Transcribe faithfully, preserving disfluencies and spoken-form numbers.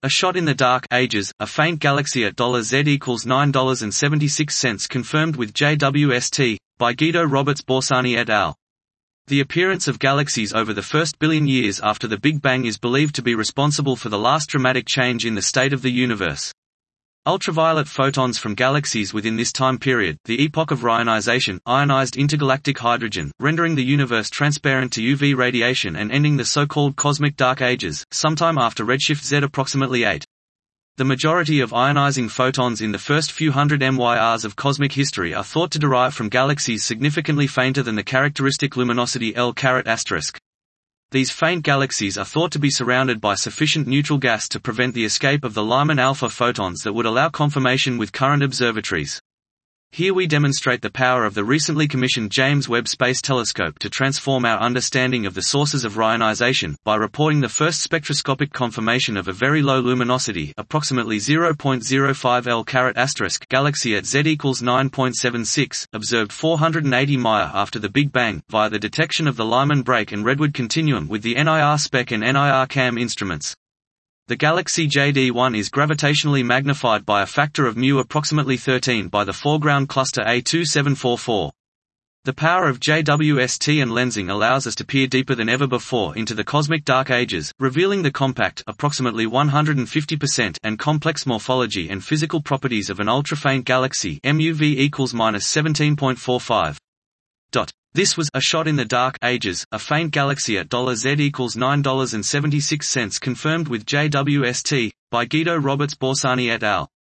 A shot in the dark ages, a faint galaxy at $Z equals nine dollars and seventy-six cents confirmed with J W S T, by Guido Roberts Borsani et al. The appearance of galaxies over the first billion years after the Big Bang is believed to be responsible for the last dramatic change in the state of the universe. Ultraviolet photons from galaxies within this time period, the epoch of ionization, ionized intergalactic hydrogen, rendering the universe transparent to U V radiation and ending the so-called cosmic dark ages, sometime after redshift Z approximately eight. The majority of ionizing photons in the first few hundred M Y Rs of cosmic history are thought to derive from galaxies significantly fainter than the characteristic luminosity L asterisk. These faint galaxies are thought to be surrounded by sufficient neutral gas to prevent the escape of the Lyman alpha photons that would allow confirmation with current observatories. Here we demonstrate the power of the recently commissioned James Webb Space Telescope to transform our understanding of the sources of ionization, by reporting the first spectroscopic confirmation of a very low luminosity, approximately zero point zero five L asterisk galaxy at Z equals nine point seven six, observed four hundred eighty M Y after the Big Bang, via the detection of the Lyman break and Redwood continuum with the N I R SPEC and N I R CAM instruments. The galaxy J D one is gravitationally magnified by a factor of mu approximately thirteen by the foreground cluster A two seven four four. The power of J W S T and lensing allows us to peer deeper than ever before into the cosmic dark ages, revealing the compact, approximately one hundred fifty percent, and complex morphology and physical properties of an ultrafaint galaxy, M U V equals minus seventeen point four five. This was a shot in the dark ages, a faint galaxy at $Z equals nine dollars and seventy-six cents confirmed with J W S T, by Guido Roberts Borsani et al.